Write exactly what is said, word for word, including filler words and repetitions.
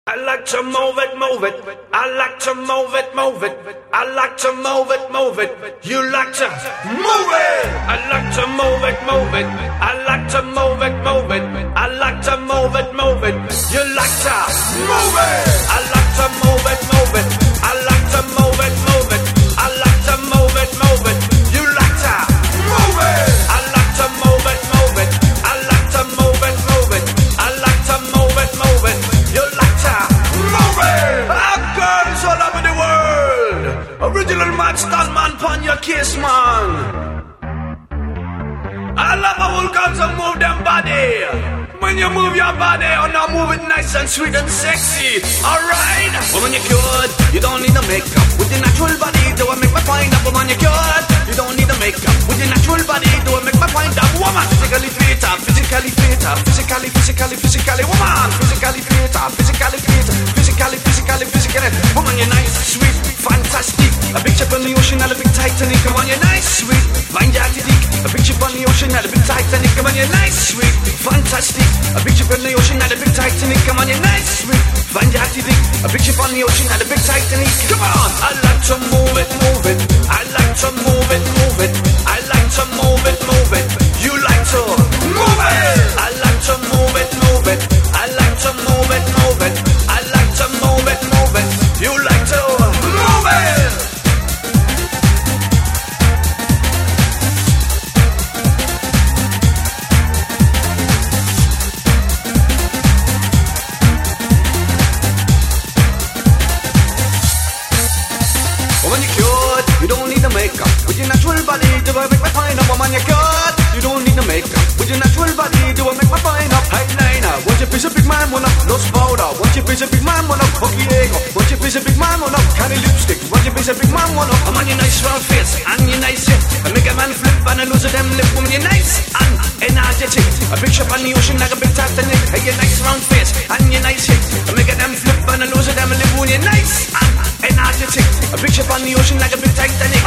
I like to move it, move it. I like to move it, move it. I like to move it, move it. You like to move it. I like to move it, move it. I like to move it, move it. I like to move it, move it. You like to move it. I like to move it, move it. I like to move it, move it. I like to move it, move it. You like to move it. I like to move it, move it. I like to move it, move it. I like to move it, move it. You like to move it. Our girls all over the world. Original man, stand man, pon your kiss, man. I love how all girls will move them body. When you move your body, oh now move it nice and sweet and sexy. Alright, woman you're cute, you don't need no makeup. With your natural body, do I make my find up? Woman you're cute, you don't need no makeup. With your natural body, do I make my find up? Woman, physically fit, physically fit, physically, physically, physically. Woman, physically fit, physically fit, physically, physically, physically. Woman you're nice, sweet, fantastic. A big ship on the ocean, and a big Titanic. Come on, you're nice, sweet, find your dick. A big ship on the ocean, and a big Titanic. Come on, you're nice, sweet, fantastic. A big ship on the ocean and a big Titanic. Come on, you're nice, sweet, find your dick. A big ship on the ocean and a big Titanic. Come on, I like to move it, move it. I like to move it, move it. I like to move it, move it. You like to move it. I like to move it, move it. I like to move it, move it. I like to move it, move it. You like to move it. Makeup. With your natural body, do I make my fine up? Woman, you're good. You don't need no makeup. With your natural body, do I make my fine up? Eyeliner. Want you piece a big man, one up. Nose powder. Want you piece a big man, one up. Hockey egg. Want you piece a big man, one up. Candy lipstick. Want you piece a big man, one up. I'm on your nice round face and your nice hip. I make a man flip and I lose them lip. Woman, you're nice and energetic. A big ship on the ocean like a big Titanic. Hey, your nice round face and your nice hip. I make a them flip and I lose them lip. Woman, you're nice and energetic. A big ship on the ocean like a big Titanic.